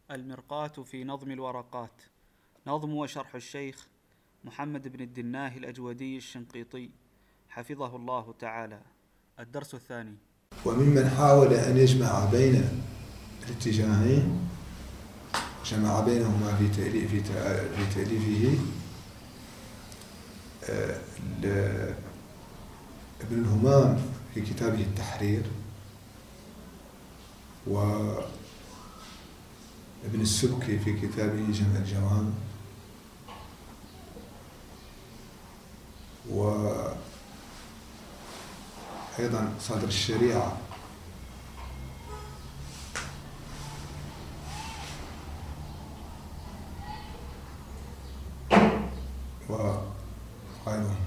المرقاة في نظم الورقات. نظم وشرح الشيخ محمد بن الدناه الأجودي الشنقيطي حفظه الله تعالى. الدرس الثاني. وممن حاول أن يجمع بين الاتجاهين جمع بينهما في تأليفه ابن الهمام في كتابه التحرير، وابن السبكي في كتابه جمع الجوام، وأيضا صدر الشريعة وغيرهم.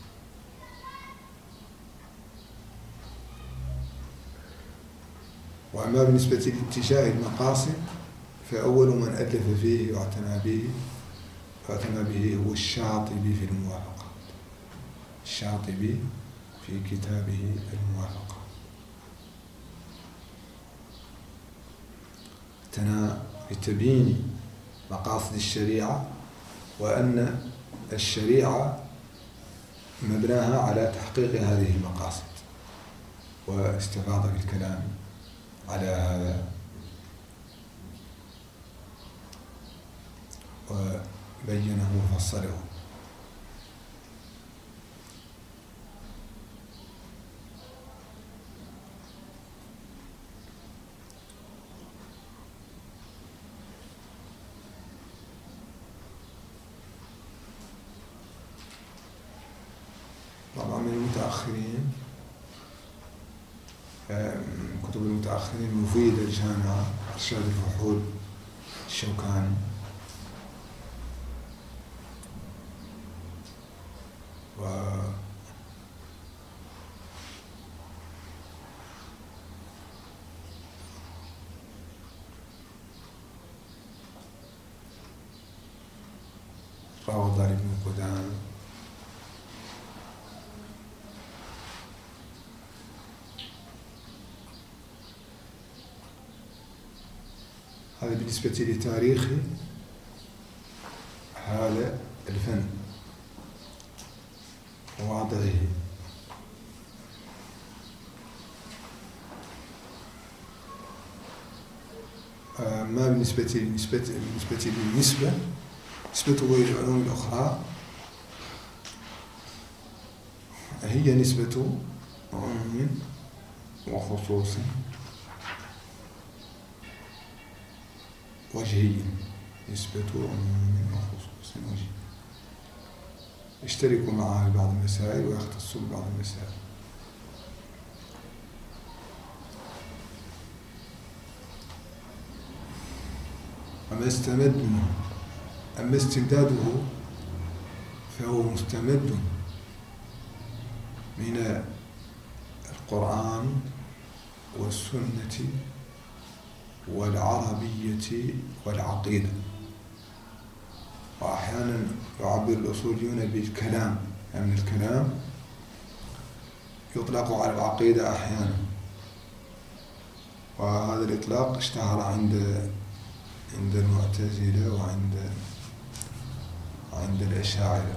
وأما بالنسبة لاتجاه المقاصد فأول من ألف فيه واعتنى به هو الشاطبي في الموافقة. الشاطبي في كتابه الموافقة اعتنى بتبيين مقاصد الشريعة، وأن الشريعة مبناها على تحقيق هذه المقاصد، واستفاض في الكلام على هذا وبينه وفصله. طبعا من المتأخرين، كتب المتأخرين المفيدة للجامعة إرشاد الفحول الشوكاني، روض ابن قدامة، هذا بالنسبة لتاريخ هذا الفن ووضعه. ما بالنسبة للنسبة نسبته إلى العلوم الأخرى هي نسبة عموم وخصوص وجهي. نسبة عموم وخصوص وجهي يشترك معها بعض المسائل ويختص ببعض المسائل. أما استمداده فهو مستمد من القرآن والسنة والعربية والعقيدة. وأحيانا يعبر الأصوليون بالكلام، يعني الكلام يطلق على العقيدة أحيانا، وهذا الإطلاق اشتهر عند المعتزلة وعند الأشاعرة.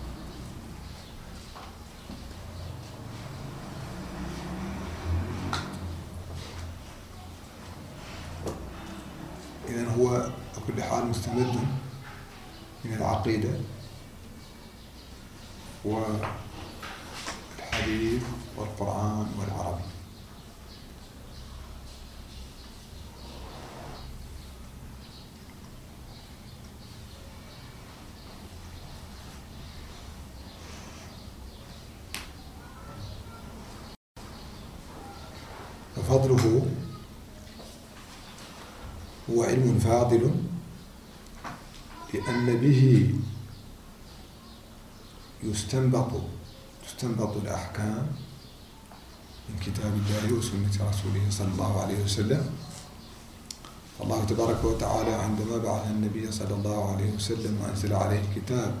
إذن هو بكل حال مستمد من العقيدة والحديث والقرآن والعربي. وفضله هو علم فاضل، لأن به تستنبط الأحكام من كتاب الله وسنة رسوله صلى الله عليه وسلم. الله تبارك وتعالى عندما بعث النبي صلى الله عليه وسلم وأنزل عليه الكتاب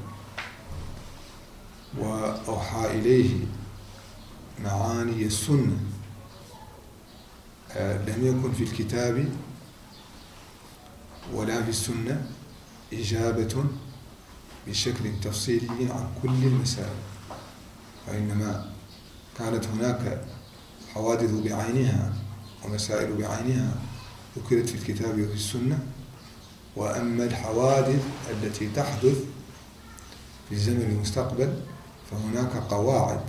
وأوحى إليه معاني السنة لم يكن في الكتاب ولا في السنة إجابة بشكل تفصيلي عن كل المسائل، وإنما كانت هناك حوادث بعينها ومسائل بعينها ذكرت في الكتاب وفي السنة. وأما الحوادث التي تحدث في الزمن المستقبل فهناك قواعد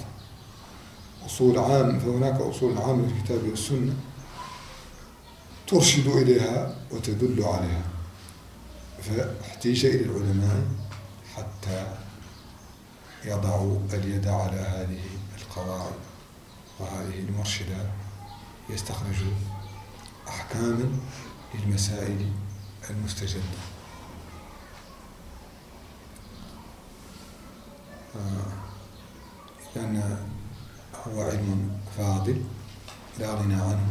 فهناك أصول عامة في الكتاب والسنة ترشد إليها وتدل عليها، فاحتاج إلى العلماء حتى يضعوا اليد على هذه القواعد وهذه المرشدات، يستخرجوا أحكاما للمسائل المستجدة. لأن هو علم فاضل لا غنى عنه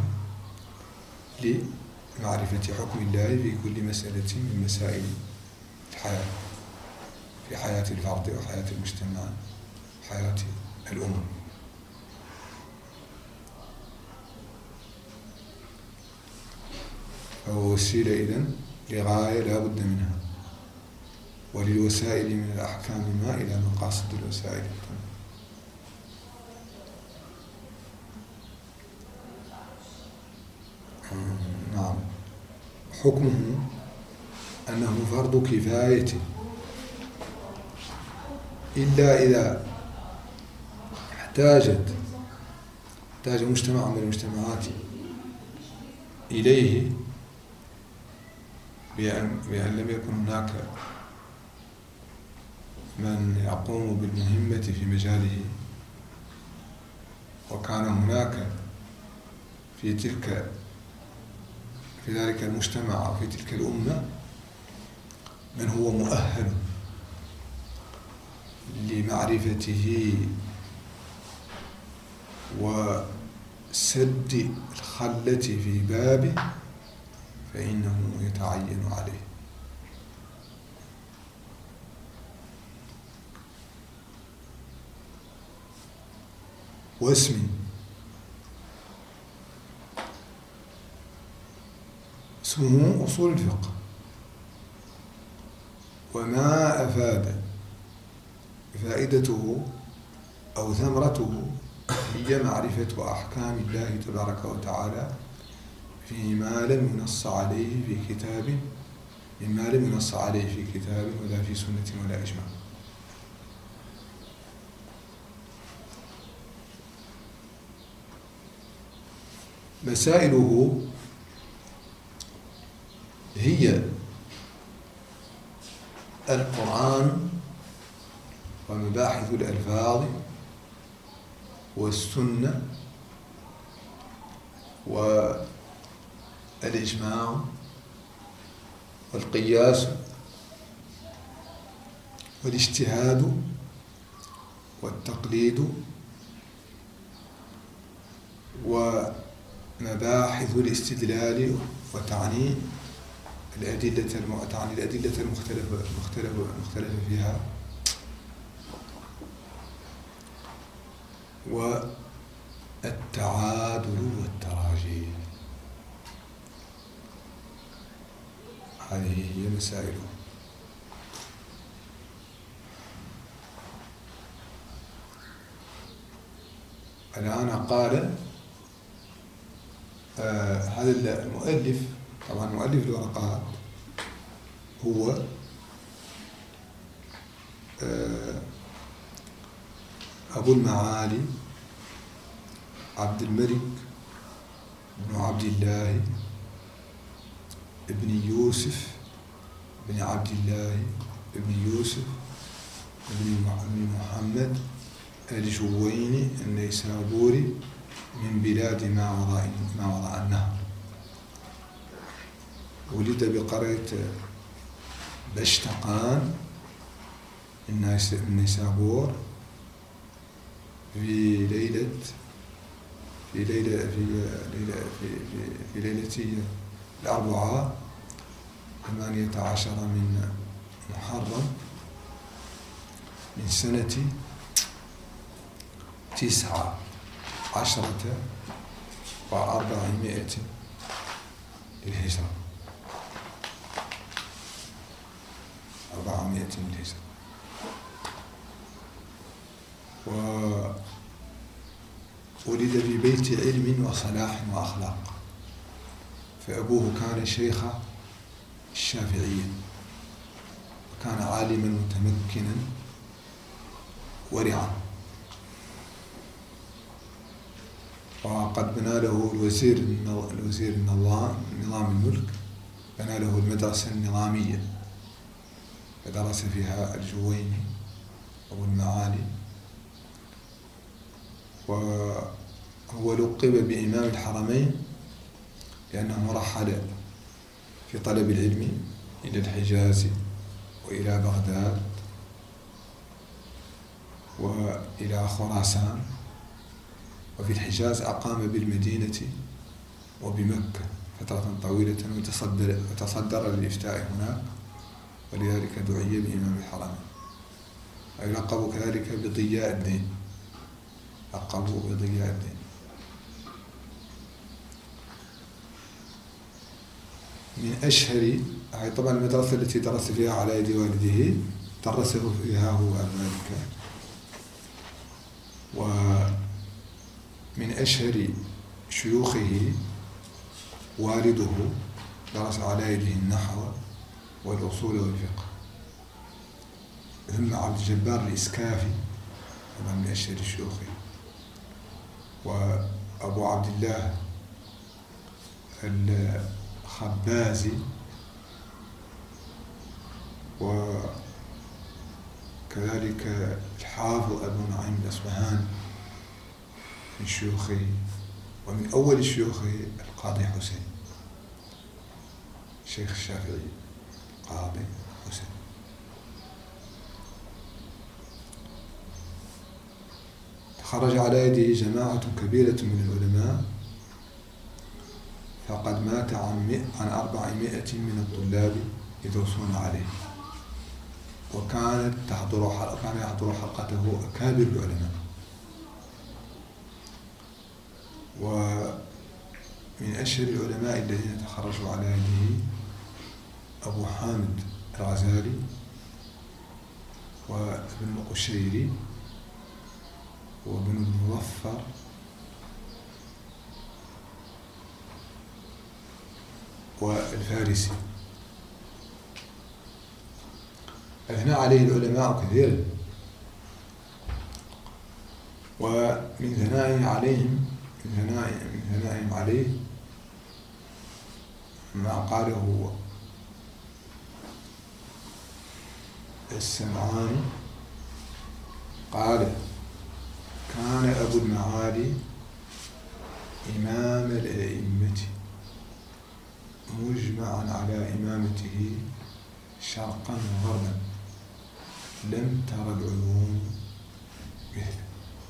لمعرفة حكم الله في كل مسألة من مسائل الحياة، في حياة الفرد وحياة المجتمع وحياة الأمم. فهو وسيلة إذن لغاية لا بد منها، وللوسائل من الأحكام ما إلى مقاصد الوسائل. نعم. حكمه أنه فرض كفاية، إلا إذا احتاج مجتمع من المجتمعات إليه بأن لم يكن هناك من يقوم بالمهمة في مجاله، وكان هناك في ذلك المجتمع أو في تلك الأمة من هو مؤهل لمعرفته وسد الخلة في بابه، فإنه يتعين عليه. واسم اسمه أصول الفقه، وما أفاد فائدته أو ثمرته هي معرفة أحكام الله تبارك وتعالى فيما لم ينص عليه في كتاب، مما لم ينص عليه في كتاب ولا في سنة ولا إجماع. مسائله هي القرآن ومباحث الألفاظ والسنة والإجماع والقياس والاجتهاد والتقليد ومباحث الاستدلال وتعني الأدلة المختلفة فيها، والتعادل والتراجيح. هذه هي مسائله. الآن قال هذا المؤلف، طبعا مؤلف الورقات هو أبو المعالي عبد الملك بن عبد الله ابن يوسف بن عبد الله ابن يوسف بن محمد الجويني النيسابوري من بلاد ما وراء النهر. ولد بقرية بشتقان النيسابور في ليلة الأربعاء 18 من محرم من سنة 19 و400 للهجرة. 400 للهجرة. وولد في بيت علم وصلاح وأخلاق، فأبوه كان شيخ الشافعية، وكان عالما متمكنا ورعا، وقد بنى له الوزير نظام الملك، بنى له المدرسة النظامية، فدرس فيها الجويني أبو المعالي، وهو لقب بإمام الحرمين لأنه رحل في طلب العلم إلى الحجاز وإلى بغداد وإلى خراسان، وفي الحجاز أقام بالمدينة وبمكة فترة طويلة، وتصدر للإفتاء هناك، ولذلك دعي بإمام الحرمين، ويلقب كذلك بضياء الدين، لقبه بضياء الدين. من أشهر طبعا المدرسة التي درس فيها على يد والده درسه فيها هو المالك. ومن أشهر شيوخه والده درس على يده النحو والأصول والفقه، ثم عبد الجبار الإسكافي طبعا من أشهر شيوخه، وأبو عبد الله الخبازي، وكذلك الحافظ أبو نعيم الأصبهاني من شيوخه، ومن أول شيوخه القاضي حسين شيخ الشافعي القاضي حسين. تخرج على يده جماعة كبيرة من العلماء، فقد مات عن 400 من الطلاب يدرسون عليه، وكان يحضر حلقته أكابر العلماء. ومن أشهر العلماء الذين تخرجوا على يده أبو حامد الغزالي وابن القشيري وابن المظفر والفارسي. أثنى عليه العلماء كثيرا، ومن ثنائهم عليه ما قاله السمعاني، قال: كان أبو المعالي إمام الأئمة مجمعا على إمامته شرقا وغربا، لم تر العيون مثله.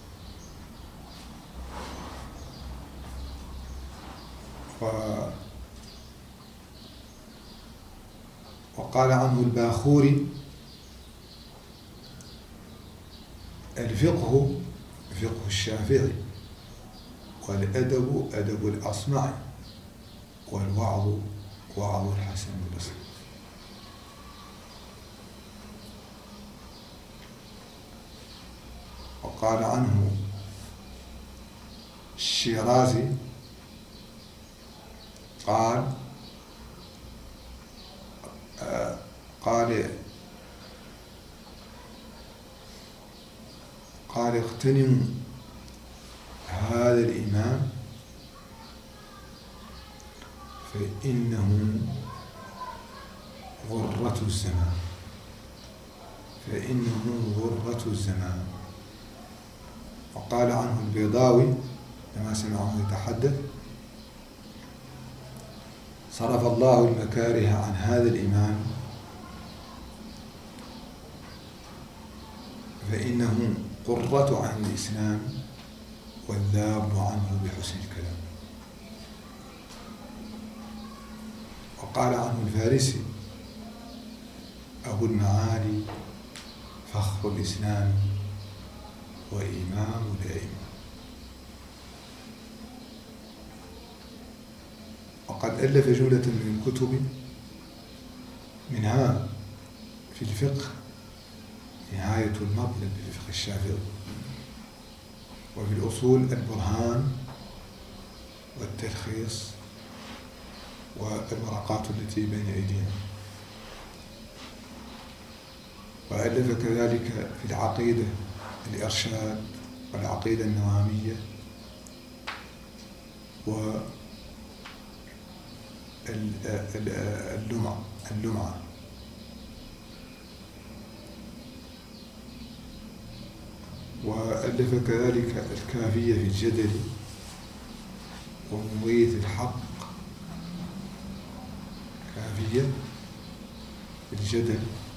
وقال عنه الباخوري: الفقه فقه الشافعي، والأدب أدب الأصمعي، والوعظ وعظ الحسن البصري. وقال عنه الشيرازي قال اغتنموا هذا الإمام فإنه غرة الزمان. وقال عنه البيضاوي لما سمعه يتحدث: صرف الله المكاره عن هذا الإمام فإنه قرة عن الإسلام والذاب عنه بحسن الكلام. وقال عنه الفارسي: أبو المعالي فخر الإسلام وإمام الأئمة. وقد ألف جملة من الكتب، منها في الفقه نهاية المطلب في الفقه الشافعي، وفي الأصول البرهان والتلخيص والورقات التي بين أيدينا. وألف كذلك في العقيدة الإرشاد والعقيدة النوامية واللمعة. وألف كذلك الكافية في الجدل ومغيث الحق، كافية في الجدل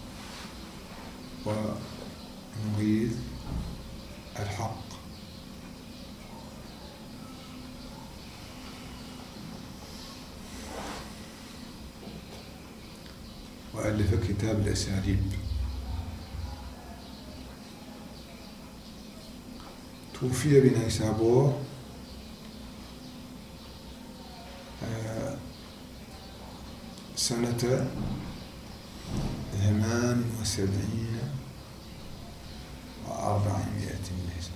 ومغيث الحق. وألف كتاب الأساليب. توفي بنيسابور سنة 78 و400 هجرة.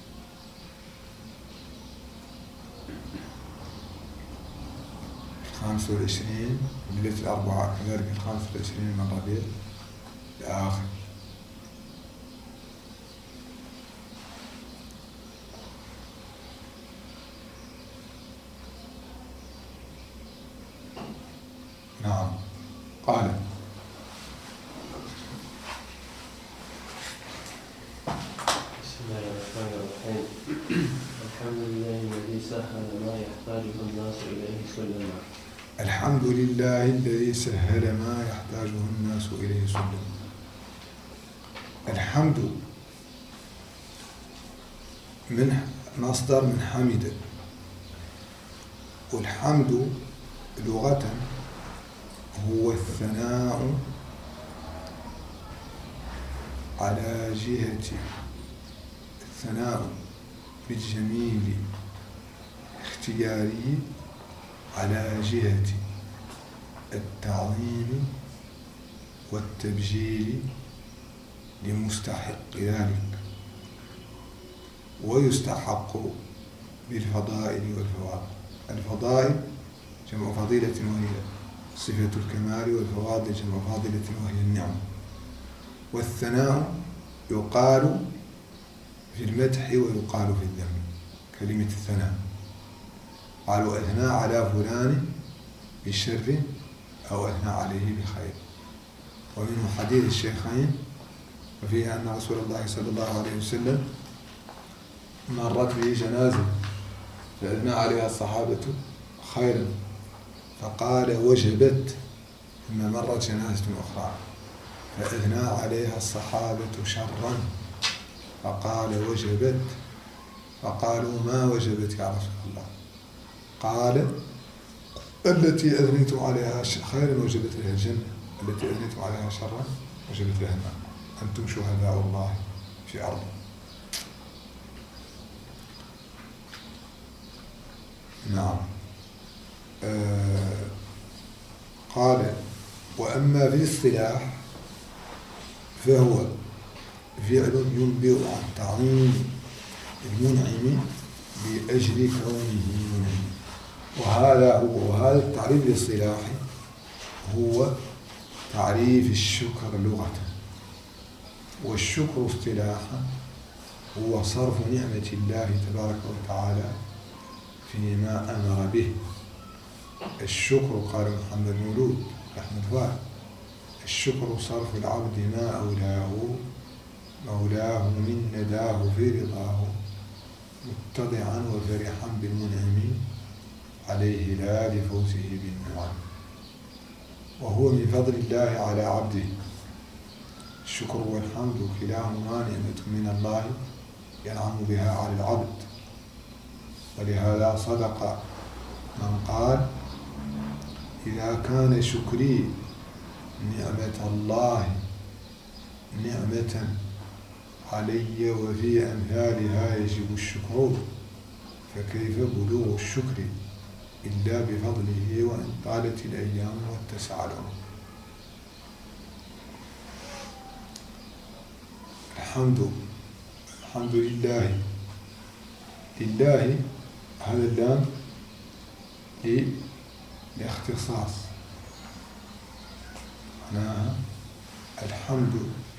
الخامسة والعشرين ليلة الأربعاء، كذلك 25 من ربيع الآخر. نعم. قال: بسم الله الرحمن الرحيم. الحمد لله الذي سهل ما يحتاجه الناس إليه سلما. الحمد لله الذي سهل ما يحتاجه الناس إليه سلما. الحمد من مصدر من حمد، والحمد لغة هو الثناء على جهة الثناء بالجميل اختياري على جهة التعظيم والتبجيل لمستحق ذلك، ويستحق بالفضائل والفواضل. الفضائل جمع فضيلة وهي صفة الكمال، والفواضل جمع فاضلة وهي النعم. والثناء يقال في المدح ويقال في الذم، كلمة الثناء. قالوا أثنى على فلان بشر أو أثنى عليه بخير. ومنه حديث الشيخين وفيه أن رسول الله صلى الله عليه وسلم مرت به جنازة فأثنى عليها الصحابة خيرا فقال وجبت، ثم مرت جنازة أخرى فأثنى عليها الصحابة شرا فقال وجبت، فقالوا ما وجبت يا رسول الله؟ قال التي أثنيتم عليها خيرا وجبت لها الجنة، التي أثنيتم عليها شرا وجبت لها النار، أنتم شهداء الله في أرضه. نعم. قال وأما في الاصطلاح فهو فعل ينبئ عن تعظيم المنعم بأجل كونه منعم. وهذا التعريف الاصطلاحي هو تعريف الشكر لغة، والشكر اصطلاحا هو صرف نعمة الله تبارك وتعالى فيما أمر به. الشكر قال محمد مولود أحمد فؤاد: الشكر صرف العبد ما مولاه من نداه في رضاه، متضعا وفرحا بالمنعم عليه لا لفوزه بالنعم. وهو من فضل الله على عبده. الشكر والحمد كلاهما نعمة من الله ينعم بها على العبد. ولهذا صدق من قال: إذا كان شكري نعمة الله نعمة علي وفي أمثالها يجب الشكر، فكيف بلوغ الشكر إلا بفضله وإن طالت الأيام واتسع العمر. الحمد لله. لله هذا اللام لاختصاص، معناها الحمد،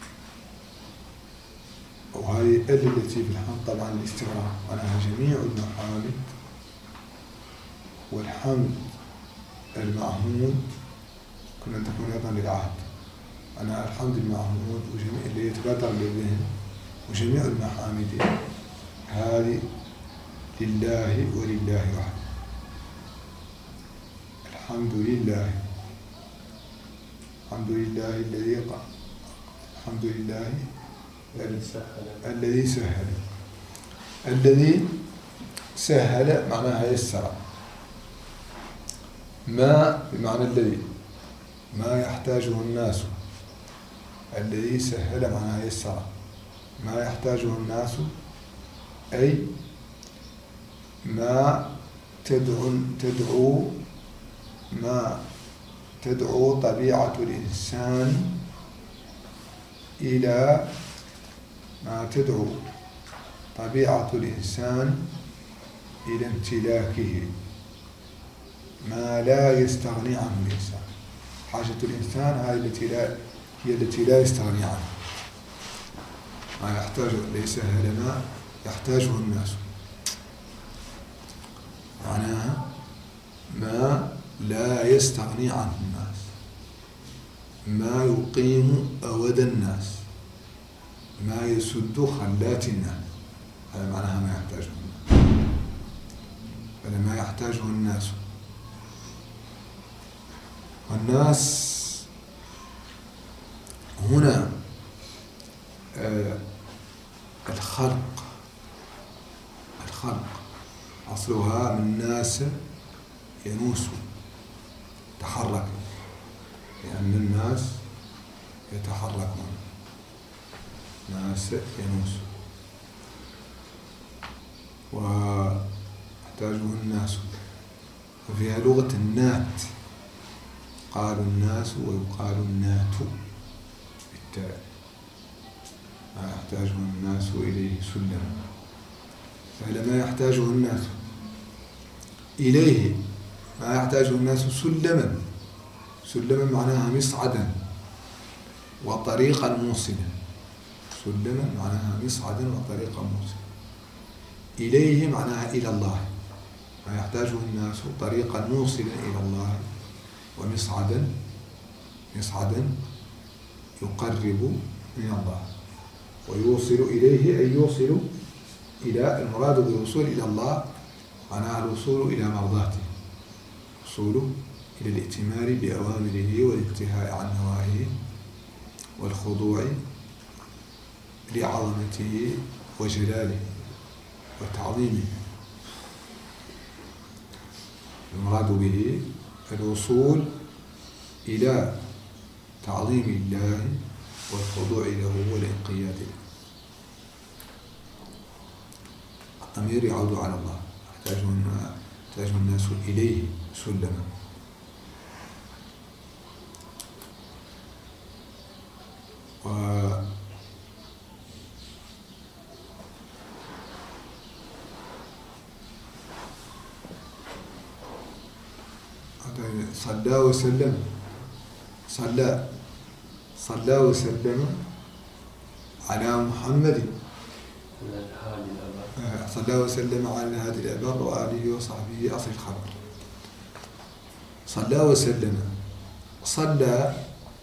وهذه التي في الحمد طبعا الاستغراق، معناها جميع المحامد والحمد المعهود كنا تكون أيضا للعهد. أنا الحمد المعهود وجميع اللي يتبادر للذهن وجميع المحامد هذه لله ولله وحده. الحمد لله، الحمد لله الذي الحمد لله الذي سهل. الذي سهل معناها يسر. ما بمعنى الذي، ما يحتاجه الناس. الذي سهل معناها يسر ما يحتاجه الناس، أي ما تدعو طبيعة الإنسان إلى ما تدعو طبيعة الإنسان إلى امتلاكه، ما لا يستغني عنه الإنسان. حاجة الإنسان هي التي لا يستغني عنها. ما يحتاج ليس هذا ما يحتاجه الناس، معناها ما لا يستغني عنه الناس، ما يقيم أود الناس، ما يسد خلات الناس. هذا معناها ما يحتاجه الناس، بل ما يحتاجه الناس. والناس هنا الخلق أصلها من ناس ينوس، تحرك، لأن الناس يتحركون، ناس ينوس ويحتاجه الناس. وفيها لغة النات، قالوا الناس ويقال النات بالتاء. ما يحتاجه الناس إليه سلما، فلما يحتاجه الناس إليه ما يحتاجه الناس سلما. سلما معناها مصعدا وطريقا موصلا. سلما معناها مصعدا وطريقا موصلا. إليه معناها إلى الله، ما يحتاجه الناس طريقا موصلا إلى الله، ومصعدا يقرب من الله، ويوصل إليه أي يوصل إلى، المراد بالوصول إلى الله معناها الوصول إلى مرضاته، الوصول إلى الائتمار بأوامره والانتهاء عن نواهيه والخضوع لعظمته وجلاله وتعظيمه. المراد به الوصول إلى تعظيم الله والخضوع له والانقياد له. الضمير يعود على الله، يحتاج الناس إليه سلما. صلى وسلم، صلى وسلم على محمد، صلى وسلم على هادي الأبر وآله وصحبه أصل الخبر. صلى وسلم، صلى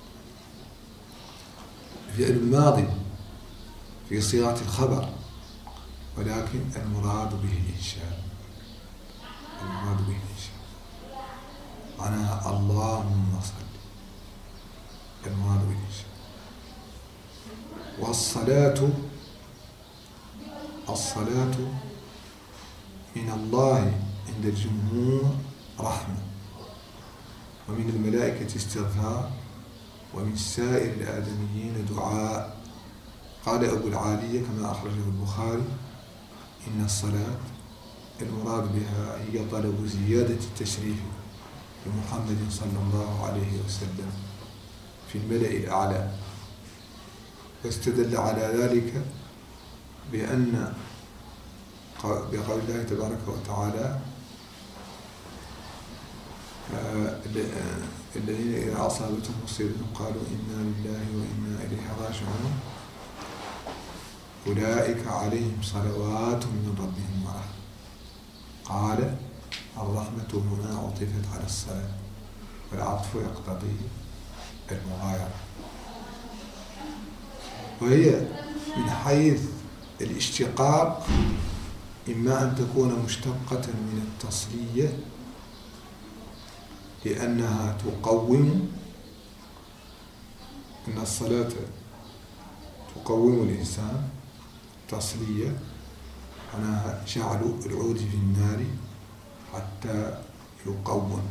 فعل الماضي في صيغة الخبر، ولكن المراد به الإنشاء. المراد به الإنشاء معناها اللهم صل، المراد به الإنشاء. والصلاة، الصلاة من الله عند الجمهور رحمة، ومن الملائكة استغفار، ومن سائر الآدميين دعاء. قال أبو العالية كما أخرجه البخاري: إن الصلاة المراد بها هي طلب زيادة التشريف لمحمد صلى الله عليه وسلم في الملأ الأعلى، واستدل على ذلك بقول الله تبارك وتعالى الذين إذا أصابتهم مصيبة قالوا إنا لله وإنا إليه راجعون أولئك عليهم صلوات من ربهم ورحمة. قال الرحمة هنا عطفت على الصلاة، والعطف يقتضي المغايرة، وهي من حيث الاشتقاق إما أن تكون مشتقة من التصلية لأنها تقوم، إن الصلاة تقوم الإنسان، تصلية معناها جعل العود في النار حتى يقوم.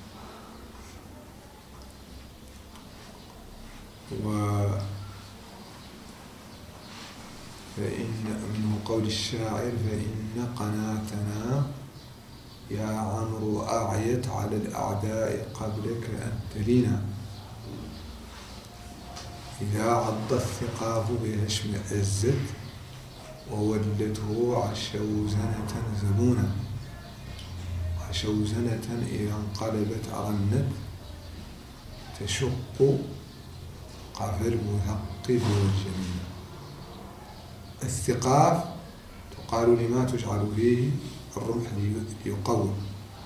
فإن منه قول الشاعر فإن قناتنا يا عمرو أعيت على الأعداء قبلك أن تلينا، إذا عض الثقاف بها اشمئزت وولته عشوزنة زبونا. عشوزنة إذا انقلبت أرنت تشق قفر مثقف والجميل. الثقاف تقال لما تجعل فيه الرمح ليقوم،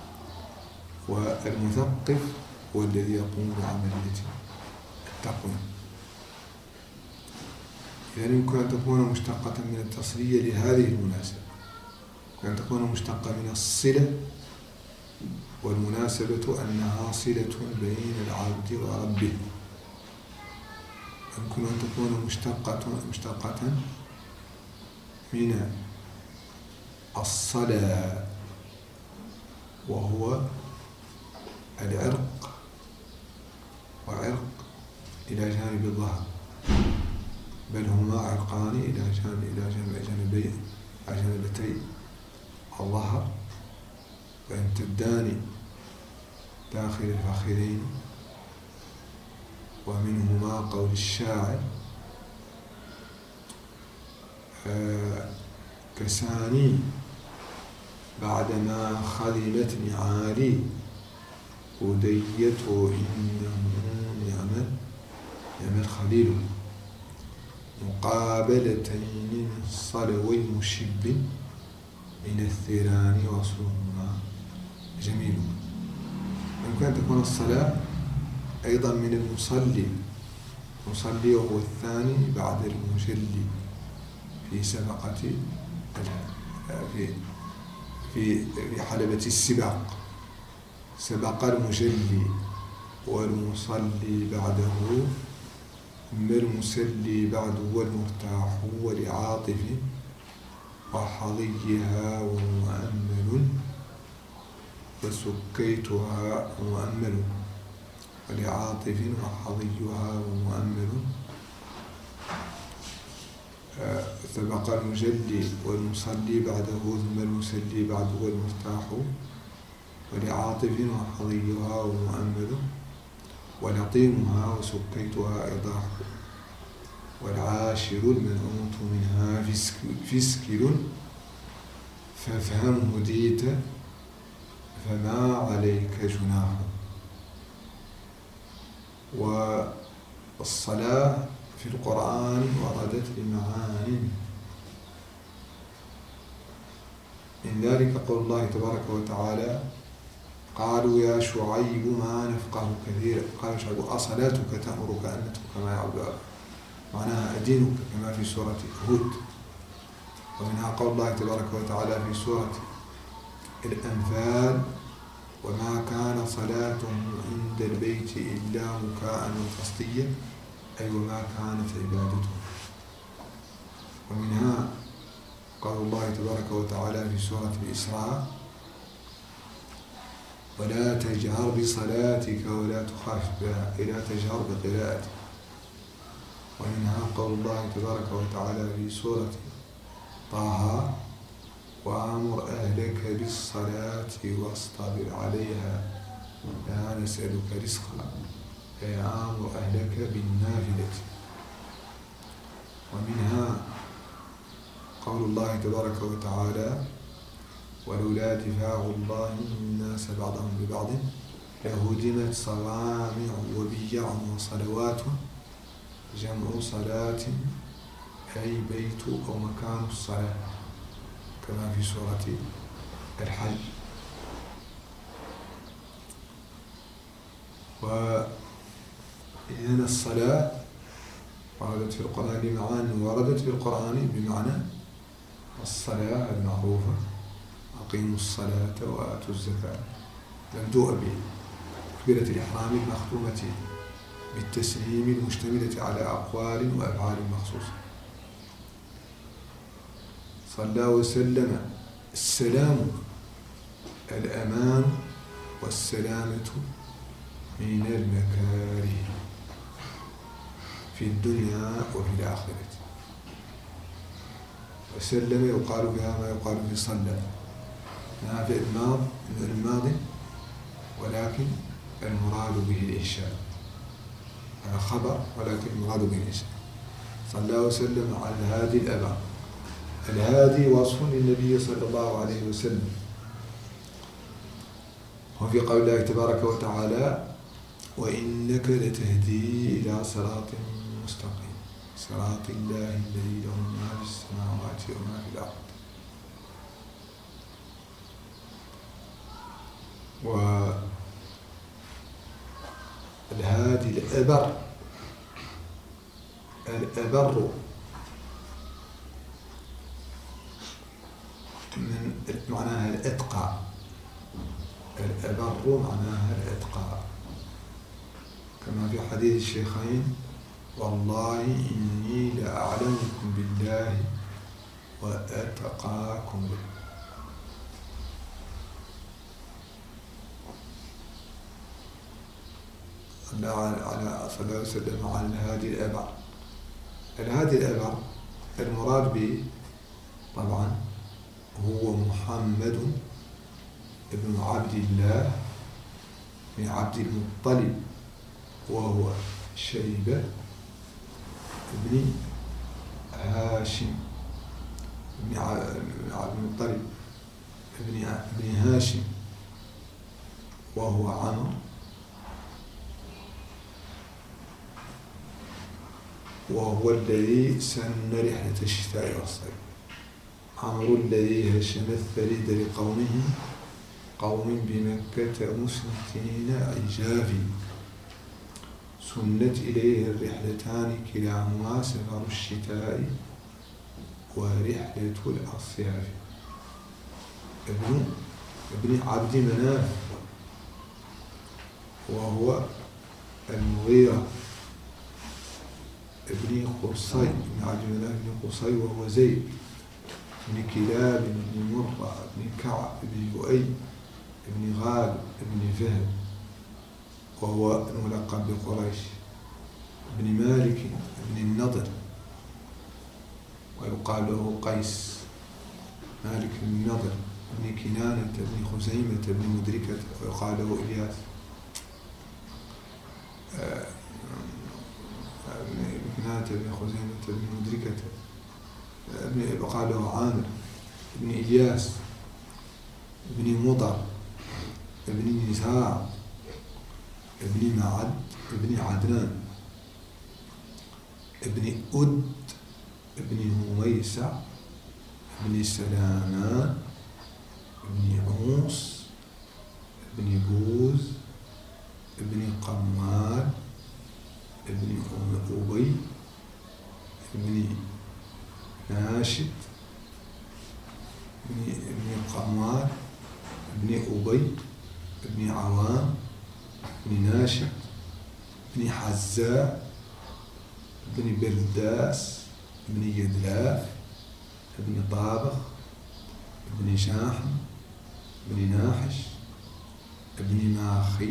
والمثقف هو الذي يقوم بعملية التقويم. إذا يمكن أن تكون مشتقة من التصلية لهذه المناسبة، يمكن أن تكون مشتقة من الصلة، والمناسبة أنها صلة بين العبد وربه. يمكن أن تكون مشتقة من الصلاة وهو العرق، وعرق إلى جانب الظهر، بل هما عرقان إلى جانبتي الظهر، ويمتدان داخل الفخذين. ومنهما قول الشاعر كساني بعدما خذلت نعالي هديته إنه نعم الخليل، مقابلتين صلوي مشب من الثيران وصلهما جميل. يمكن أن تكون الصلاة أيضا من المصلي، المصلي وهو الثاني بعد المجلي في سبقة في حلبة السباق، سبق المجلي والمصلي بعده، ثم المسلي بعده والمرتاح ولعاطف وحظيها ومؤمل، وسكيتها ومؤمل، ولعاطف وحظيها ومؤمل. سبق المجلي والمصلي بعده، ثم المسلي بعده والمرتاح ولعاطف وحظيها ومؤمل، ولطيمها وسكيتها إيضاح، والعاشر المنعوت منها فسكل، فافهم هديت فما عليك جناح. والصلاة في القرآن وردت بمعان، من ذلك قول الله تبارك وتعالى قالوا يا شعيب ما نفقه كثيرا، قال شعيب أصلاتك تأمرك أن نترك ما يعبد آباؤنا، معناها أدينك كما في سورة هود. ومنها قول الله تبارك وتعالى في سورة الأنفال وما كان صلاتهم عند البيت إلا مكاء وتصديا، أي وما كانت عبادتهم. ومنها قول الله تبارك وتعالى في سورة الإسراء ولا تجهر بصلاتك ولا تخافت بها، لا تجهر بقراءتك. ومنها قول الله تبارك وتعالى في سورة طه وأمر أهلك بالصلاة واصطبر عليها لا نسألك رزقا، أي أمر أهلك بالنافلة. ومنها قول الله تبارك وتعالى: ولولا دفاع الله الناس بعضهم ببعض لهدمت صوامع وبيع وصلوات، جمع صلاة أي بيت أو مكان الصلاة، كما في سورة الحج. وإذن الصلاة وردت في القرآن بمعنى، وردت في القرآن بمعنى الصلاة المعروفة: أقيموا الصلاة وآتوا الزكاة. مبدوء بتكبيرة الإحرام المختومة بالتسليم المشتملة على أقوال وأفعال مخصوصة. صلى وسلم. السلام الأمان والسلامة من المكاره في الدنيا وفي الآخرة. وسلم يقال بها ما يقال في صلى، نافع الماضي، ولكن المراد به الإنشاء. هذا خبر ولكن المراد به الإنشاء. صلى وسلم على الهادي الأبر. الهادي وصف للنبي صلى الله عليه وسلم. وفي قول الله تبارك وتعالى: وإنك لتهدي إلى صراط مستقيم صراط الله الذي له ما في السماوات وما في الأرض. والهادي الأبر، الأبر من معناها الأتقى. الأبر معناها الأتقى، كما في حديث الشيخين: والله إني لأعلمكم بالله وأتقاكم به. صلى الله عليه وسلم على الهادي الأبر. الهادي الأبر المراد به طبعا هو محمد ابن عبد الله بن عبد المطلب، وهو شيبة ابن هاشم ابن عبد المطلب ابن هاشم، وهو عمرو، وهو الذي سن رحلة الشتاء والصيف. عمرو الذي هشم الثريد لقومه قوم بمكة مسنتين عجاف، سنت إليه الرحلتان كلاهما سفر الشتاء ورحلة الأصياف. ابن عبد مناف، وهو المغيرة ابن قصي، ابن عبد مناف بن قصي، وهو زيد بن كلاب بن مرة بن كعب بن لؤي بن غالب بن فهد، وهو الملقب بقريش، بن مالك بن النضر، ويقال له قيس. مالك بن النضر بن كنانة بن خزيمة بن مدركة، ويقال له إلياس. كنانة بن خزيمة بن مدركة، ويقال له عامر بن إلياس بن مضر بن نزاع ابن معد ابن عدنان ابن أد ابن هميسع ابن سلامان ابن عوس ابن بوز ابن قمال ابن أبي ابن ناشد ابن قمال ابن أبي ابن عوام ابن ناشد ابن حزاء ابن برداس ابن يدلاف ابن طابخ ابن شاحم ابن ناحش ابن ماخي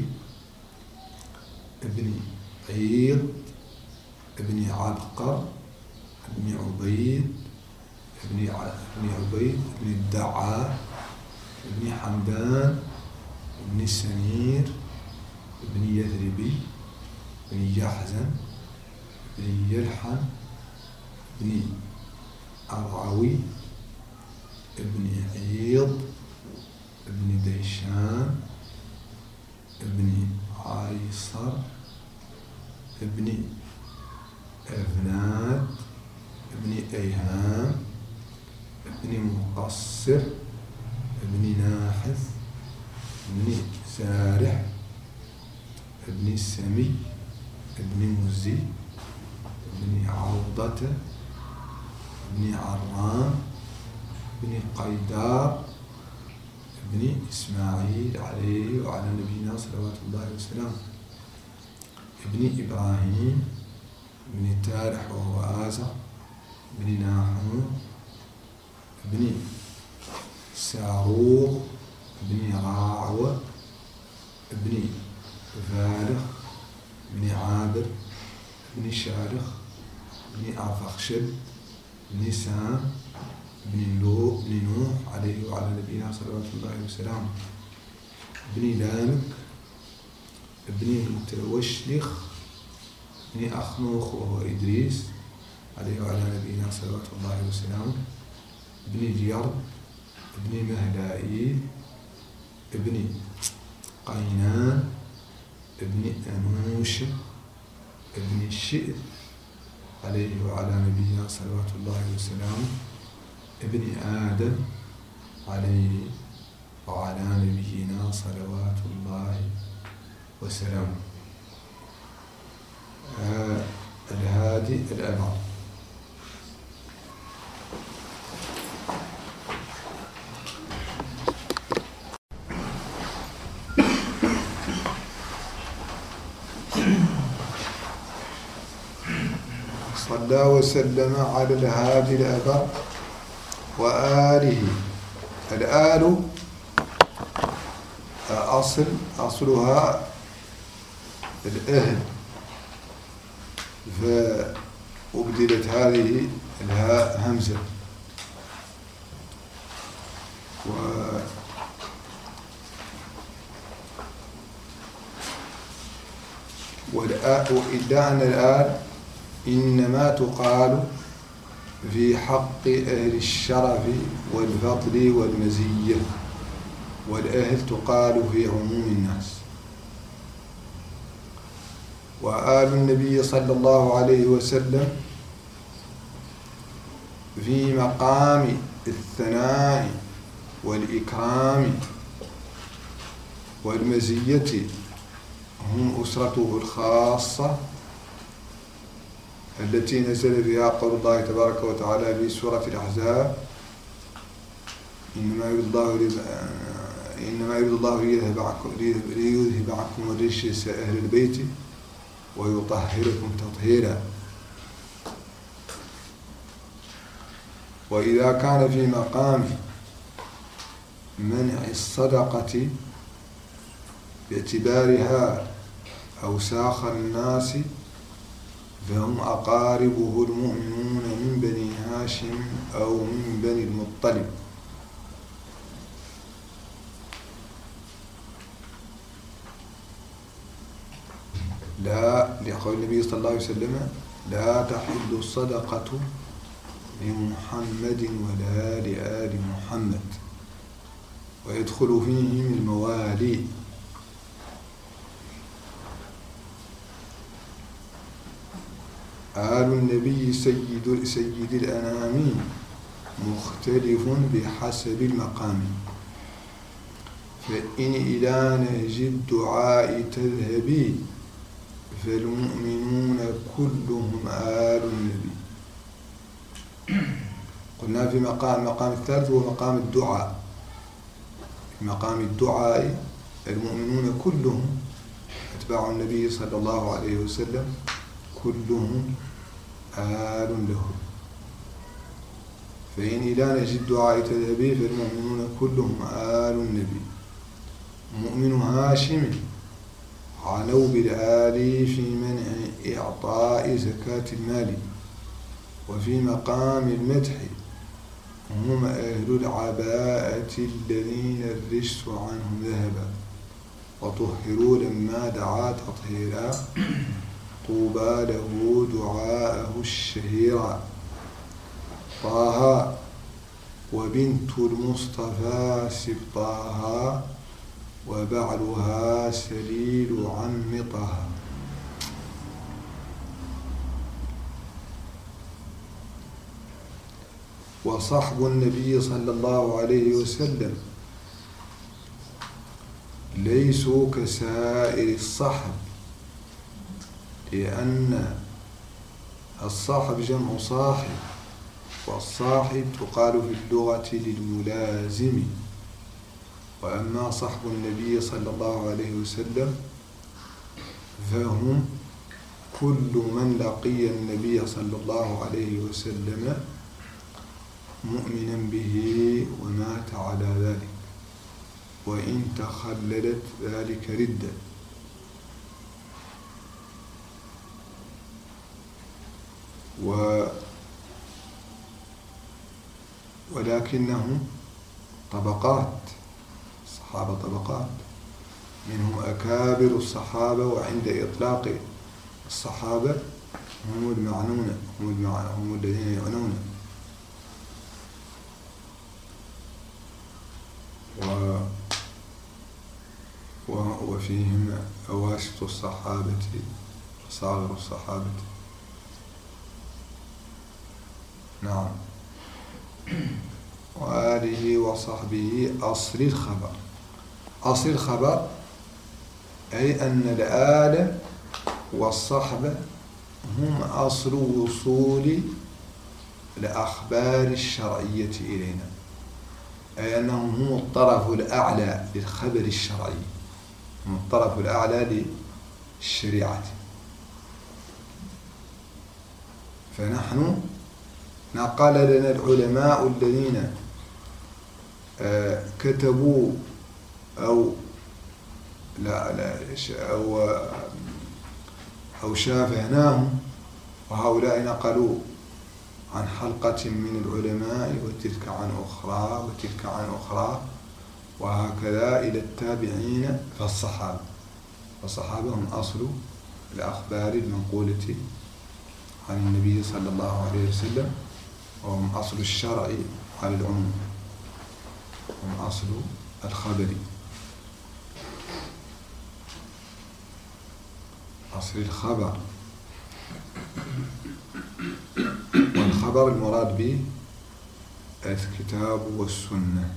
ابن عيض ابن عبقر ابن عبيد ابن عبيد ابن الدعاء ابن حمدان ابن سمير ابن يثربي ابن يحزن ابن يلحن بن أرعوي ابن عيض ابن ديشان ابن عيصر ابن أفناد ابن أيهام ابن مقصر ابن ناحث ابن سارح ابن سمي ابن مزي ابن عوضة ابن عرام ابن قيدار ابن إسماعيل عليه وعلى نبينا صلوات الله وسلامه ابن إبراهيم ابن تارح وهو آزر ابن ناحون ابن ساروق ابن راعوة ابن فارخ ابن عابر ابن شارخ ابن أرفخشد ابن سام ابن نوح عليه وعلى نبينا صلوات الله وسلامه ابن لامك ابن متوشلخ ابن أخنوخ وهو إدريس عليه وعلى نبينا صلوات الله وسلامه ابن جيرب ابن مهلائيل ابن قينان ابن أنوش ابن شئر عليه وعلى نبينا صلوات الله وسلامه ابن آدم عليه وعلى نبينا صلوات الله وسلامه. الهادي الأبعد. صلى وسلم على الهادي الأبر وآله. الآل أصلها الأهل، فأبدلت هذه الهاء همزة، وإلا أن الآل إنما تقال في حق أهل الشرف والفضل والمزية، والأهل تقال في عموم الناس. وآل النبي صلى الله عليه وسلم في مقام الثناء والإكرام والمزية هم أسرته الخاصة التي نزل فيها قول الله تبارك وتعالى في سورة الأحزاب: إنما يريد الله ليذهب عنكم الرجس أهل البيت ويطهركم تطهيرا. وإذا كان في مقام منع الصدقة باعتبارها أوساخ الناس فهم أقاربه المؤمنون من بني هاشم أو من بني المطلب. لا، لقول النبي صلى الله عليه وسلم: لا تحل الصدقة لمحمد ولا لآل محمد، ويدخل فيهم الموالي. آل النبي سيد الأنام مختلف بحسب المقام، فإن إلى نهج الدعاء تذهبي فالمؤمنون كلهم آل النبي. قلنا في مقام الثالث هو مقام الدعاء. في مقام الدعاء المؤمنون كلهم أتباع النبي صلى الله عليه وسلم كلهم آل له، فإن إلى نهج الدعاء تذهبي فالمؤمنون كلهم آل النبي. مؤمن هاشم عنوا بالآل في منع إعطاء زكاة المال. وفي مقام المدح هم أهل العباءة الذين الرجس عنهم ذهبا وطهروا لما دعا تطهيرا، طوبى له دعاءه الشهيرا. طه وبنت المصطفى سبطاها وبعلها سليل عم طه. وصحب النبي صلى الله عليه وسلم ليسوا كسائر الصحب، لأن الصحب جمع صاحب، والصاحب تقال في اللغة للملازم. وأما صحب النبي صلى الله عليه وسلم فهم كل من لقي النبي صلى الله عليه وسلم مؤمنا به ومات على ذلك، وإن تخللت ذلك ردة. ولكنهم طبقات، الصحابة طبقات، منهم أكابر الصحابة، وعند إطلاق الصحابة هم المعنون، هم الذين يعنون. وفيهم أواسط الصحابة وصاغر الصحابة. نعم. وآله وصحبه أصل الخبر. أصل الخبر أي أن الآل والصحبة هم أصل وصول الأخبار الشرعية إلينا، أي أنهم هم الطرف الأعلى للخبر الشرعي، هم الطرف الأعلى للشريعة. فنحن نقل لنا العلماء الذين كتبوا أو شافهناهم، وهؤلاء نقلوا عن حلقة من العلماء وتلك عن أخرى وتلك عن أخرى، وهكذا إلى التابعين. فالصحابة هم أصل الأخبار المنقولة عن النبي صلى الله عليه وسلم، وهم أصل الشرع على العموم، هم أصل الخبر، أصل الخبر. والخبر المراد به الكتاب والسنة،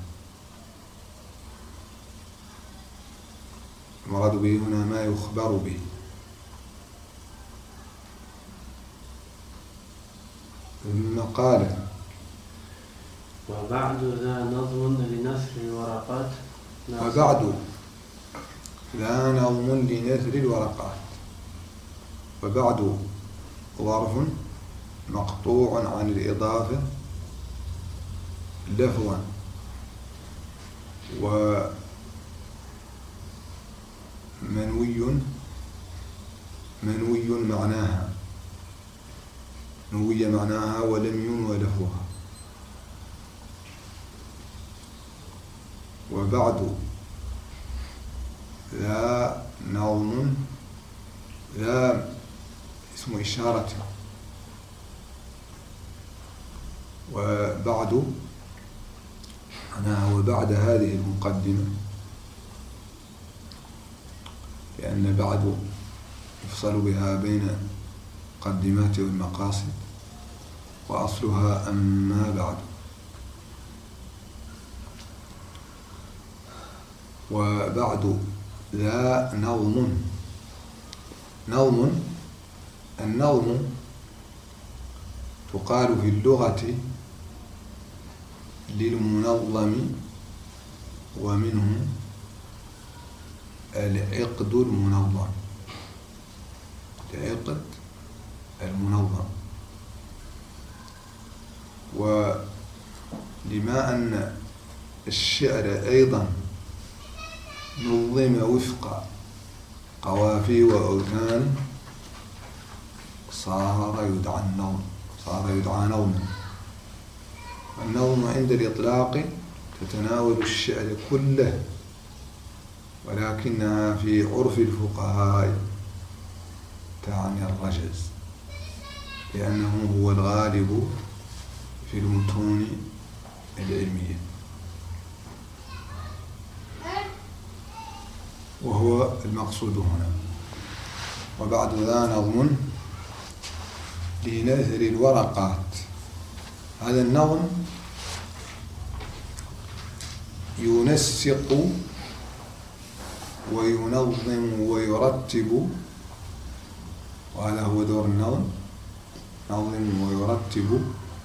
المراد به هنا ما يخبر به. ثم قال: وبعد ذا نظم لنثر الورقات. وبعد ذا نظم لنثر الورقات. وبعد ظرف مقطوع عن الإضافة لفظا، ومنوي معناها، نوي معناها ولم ينوى لفظها. وبعد ذا نظم، ذا اسم إشارة، وبعد معناها وبعد هذه المقدمة، لأن بعد يفصل بها بين المقدمات والمقاصد، وأصلها أما بعد. وبعد ذا نظم. النظم تقال في اللغة للمنظم، ومنه العقد المنظم، العقد المنظم. ولما أن الشعر أيضا نظم وفق قوافي وأوثان صار يدعى نظما. النظم عند الإطلاق تتناول الشعر كله، ولكنها في عرف الفقهاء تعني الرجز، لأنه هو الغالب في المتون العلمية، وهو المقصود هنا. وبعد ذا نظم لنثر الورقات. هذا النظم ينسق وينظم ويرتب، وهذا هو دور النظم، نظم ويرتب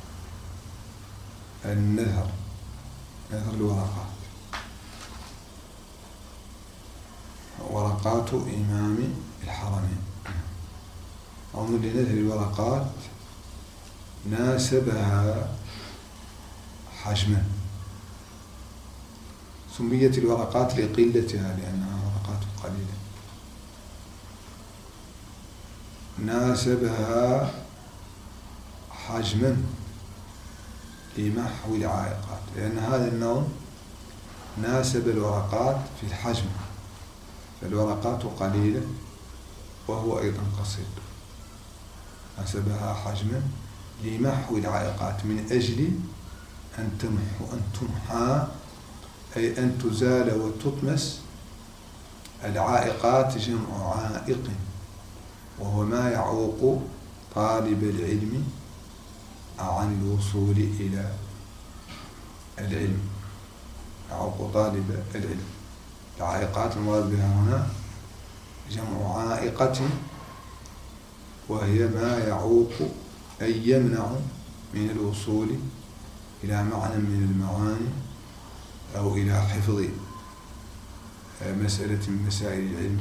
النثر، نثر الورقات، ورقات إمام الحرمين. نظم لنثر الورقات ناسبها حجما. سميت الورقات لقلتها لأنها ورقات قليلة. ناسبها حجما لمحو العائقات، لأن هذا النظم ناسب الورقات في الحجم، فالورقات قليلة وهو أيضا قصير. ناسبها حجما لمحو العائقات، من أجل أن تمحى، أي أن تزال وتطمس العائقات. جمع عائق، وهو ما يعوق طالب العلم عن الوصول إلى العلم، يعوق طالب العلم. العائقات المراد بها هنا جمع عائقة، وهي ما يعوق أي يمنع من الوصول إلى معنى من المعاني أو إلى حفظ مسألة من مسائل العلم.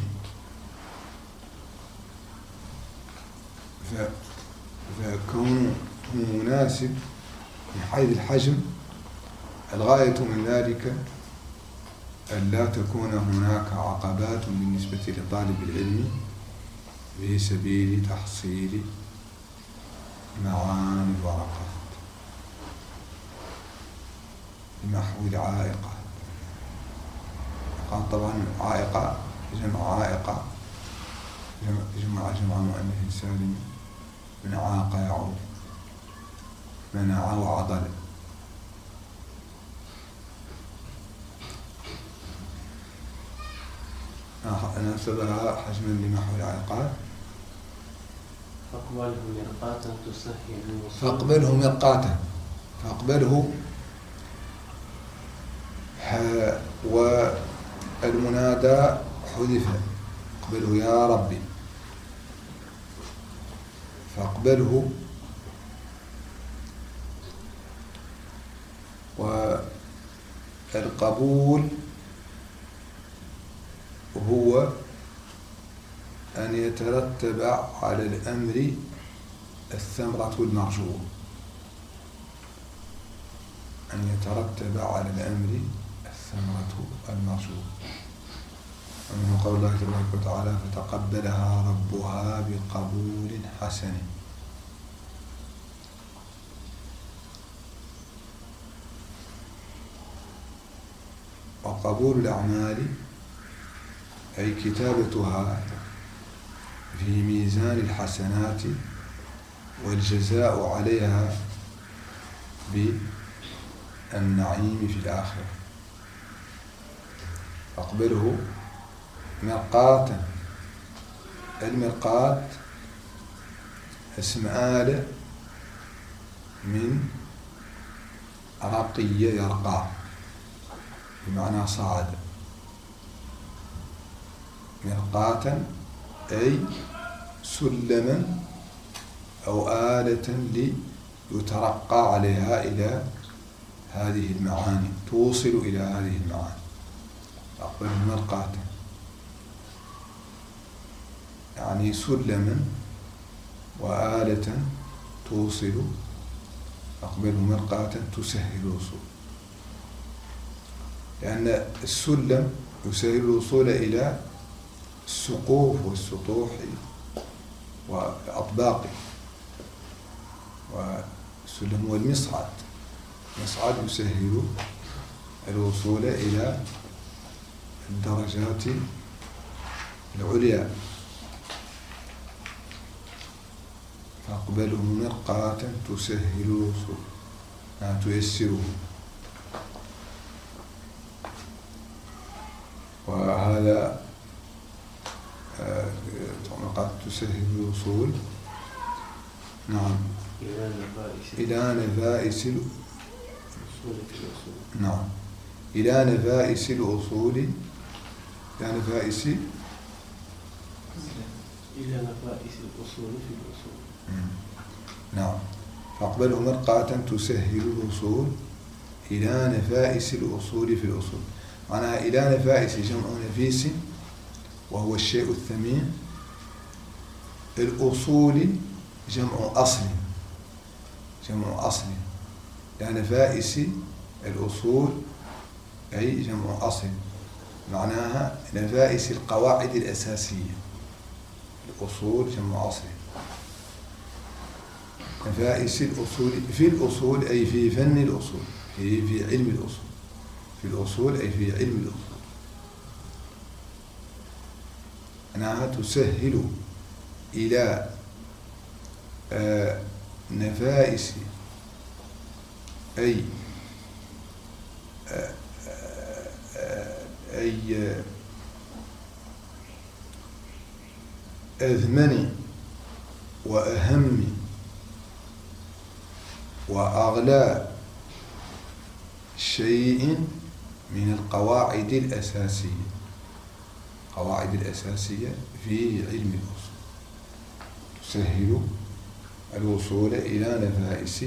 فكونه مناسب من حيث الحجم، الغاية من ذلك أن لا تكون هناك عقبات بالنسبة لطالب العلم في سبيل تحصيل معاني الورقات، لمحو العائقات. قال طبعا عائقة جمع عائقة، جمع مؤنث سالم، من عاق يعوق، منع وعضل. ناسبها حجما لمحو العائقات. فاقبله مرقاتا تسهل الوصول. فاقبله مرقاتا، فاقبله والمنادى حذف، اقبله يا ربي. فاقبله، والقبول هو أن يترتب على الأمر الثمرة المرجوة، أن يترتب على الأمر الثمرة المرجوة. ومن قول الله تبارك وتعالى فتقبلها ربها بقبول حسن. وقبول الأعمال أي كتابتها في ميزان الحسنات والجزاء عليها بالنعيم في الآخرة. أقبله مرقاتا. المرقات اسم آلة من رقية يرقى، بمعنى صعد. مرقاتا أي سلما أو آلة ليترقى عليها إلى هذه المعاني، توصل إلى هذه المعاني. أقبل مرقاتا يعني سلما وآلة توصل. أقبله مرقاتا تسهل الوصول، لأن السلم يسهل الوصول إلى السقوف والسطوح والأطباق، والسلم هو المصعد. المصعد يسهل الوصول إلى الدرجات العليا. فأقبله مرقاتا تسهل الوصول. تيسره. وهذا قد تسهل الوصول نعم إلى نفائس نعم إلى نفائس الأصول إلى نفائس الأصول في الأصول. نعم. فاقبله مرقعة تسهل الوصول إلى نفائس الأصول في الأصول. معناها إلى نفائس جمع نفيس وهو الشيء الثمين. الأصول جمع أصل إلى نفائس الأصول أي جمع أصل، معناها نفائس القواعد الأساسية. الأصول جمع أصل. نفائس الأصول في الأصول أي في فن الأصول، في علم الأصول. في الأصول أي في علم الأصول. أنها تسهل إلى نفائس أي أثمن وأهم وأغلى شيء من القواعد الأساسية. القواعد الأساسية في علم الأصول تسهل الوصول إلى نفائس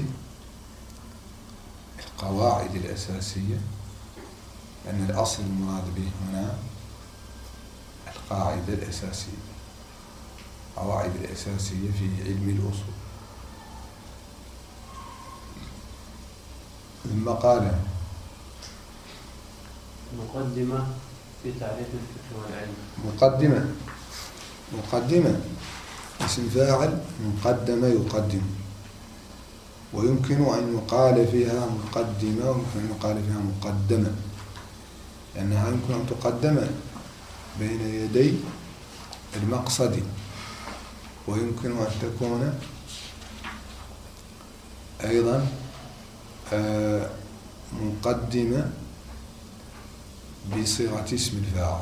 القواعد الأساسية، لأن الأصل المراد به هنا القاعدة الأساسية. القواعد الأساسية في علم الأصول. ثم قال مقدمة في تعريف الفقه والعلم. مقدمة اسم فاعل مقدم يقدم، ويمكن أن يقال فيها مقدمة ويمكن أن يقال فيها مقدمة، لأنها يمكن أن تقدم بين يدي المقصد، ويمكن أن تكون أيضا مقدمة بصيغة اسم الفاعل،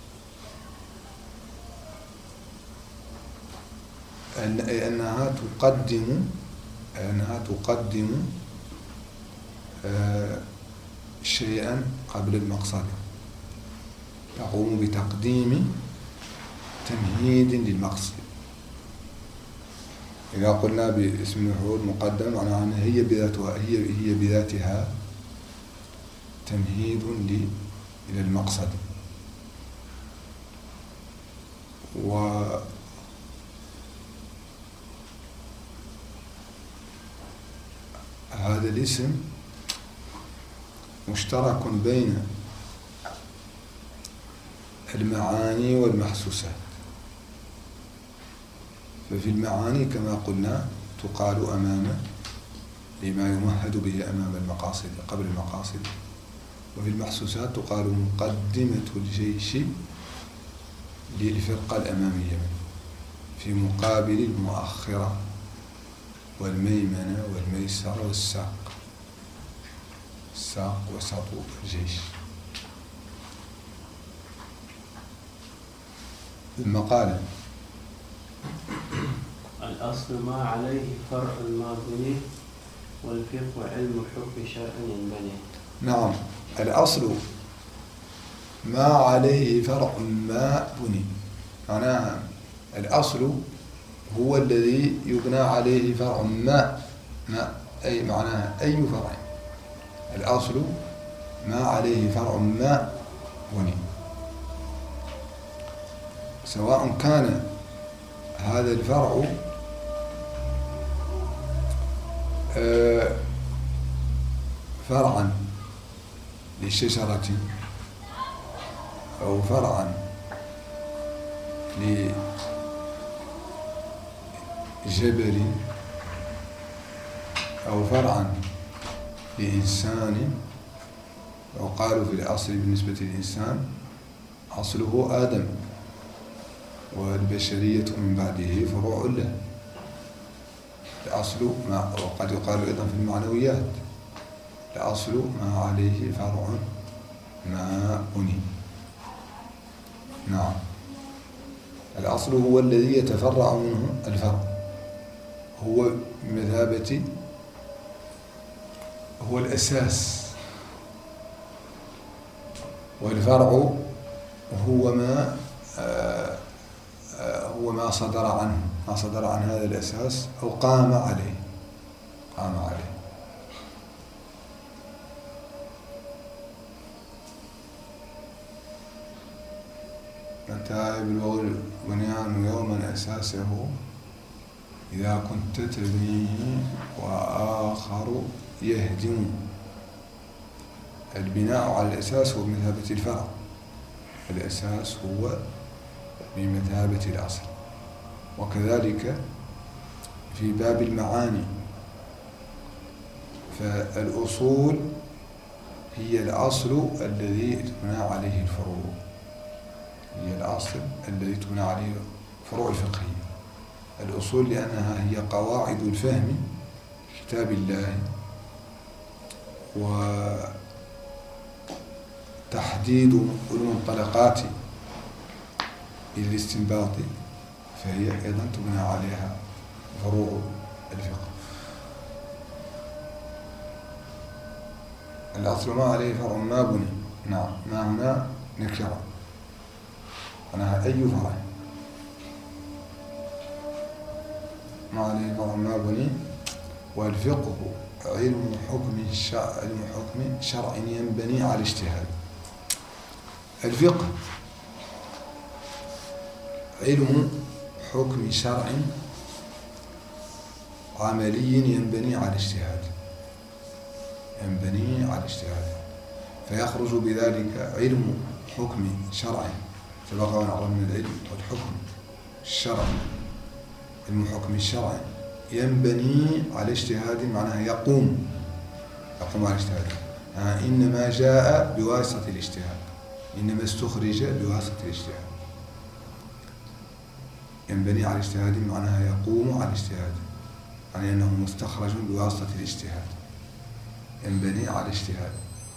أنها تقدم شيئا قبل المقصد، تقوم بتقديم تمهيد للمقصد. إذا قلنا باسم المفعول مقدم معناها أنها هي بذاتها تمهيد إلى المقصد. وهذا الاسم مشترك بين المعاني والمحسوسات. ففي المعاني كما قلنا تقال أمام لما يمهد به أمام المقاصد قبل المقاصد، وفي المحسوسات تقال مقدمة الجيش للفرقة الأمامية في مقابل المؤخرة والميمنة والميسرة والساق. الساق وسط الجيش. المقالة الأصل ما عليه فرع ما بني، والفقه علم حكم شرع ينبني. نعم، الأصل ما عليه فرع ما بني، معناها الأصل هو الذي يبنى عليه فرع ما أي معناها أي فرع. الأصل ما عليه فرع ما بني، سواء كان هذا الفرع فرعا لشجرة أو فرعا لجبل أو فرعا لإنسان. وقالوا في الأصل بالنسبة للإنسان أصله آدم، والبشرية من بعده فروع له. الأصل وقد يقال أيضا في المعنويات الأصل ما عليه فرع ما بني. نعم، الأصل هو الذي يتفرع منه الفرع، هو بمثابة هو الأساس، والفرع هو ما صدر عنه، ما صدر عن هذا الأساس أو قام عليه. متى بالوغ البنيان يوما أساسه إذا كنت تبنيه وآخر يهدم. البناء على الأساس هو بمثابة الفرع، الأساس هو بمثابة الأصل. وكذلك في باب المعاني، فالأصول هي الأصل الذي تبنى عليه الفروع، هي الأصل الذي تبنى عليه فروع الفقهية. الأصول لأنها هي قواعد الفهم كتاب الله وتحديد المنطلقات للاستنباط، فهي أيضا تبنى عليها فروع الفقه. الأصل ما عليه فرع ما بني. نعم، ما هنا نكرة، أنا أي فرع ما عليه فرع ما بني. والفقه علم حكم شرع ينبني على الاجتهاد. الفقه علم حكم شرع عملي ينبني على الاجتهاد، فيخرج بذلك علم حكم شرع. سبق ونعرف من العلم والحكم الشرعي، علم حكم الشرع ينبني على اجتهاد، معناها يقوم على الاجتهاد. إنما جاء بواسطة الاجتهاد، إنما استخرج بواسطة الاجتهاد. ينبني على الاجتهاد معناها يقوم على الاجتهاد، يعني أنه مستخرج بواسطة الاجتهاد، ينبني على الاجتهاد.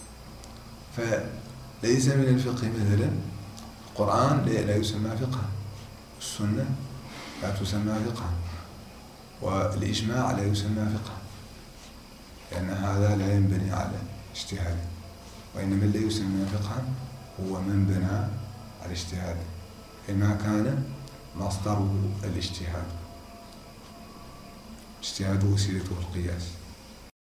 فليس من الفقه مثلا القرآن لا يسمى فقها، السنة لا تسمى فقها، والإجماع لا يسمى فقها، لأن هذا لا ينبني على اجتهاد. وإنما الذي يسمى فقها هو من بنى على الاجتهاد، ما كان مصدره الاجتهاد. اجتهاد وسيلته القياس.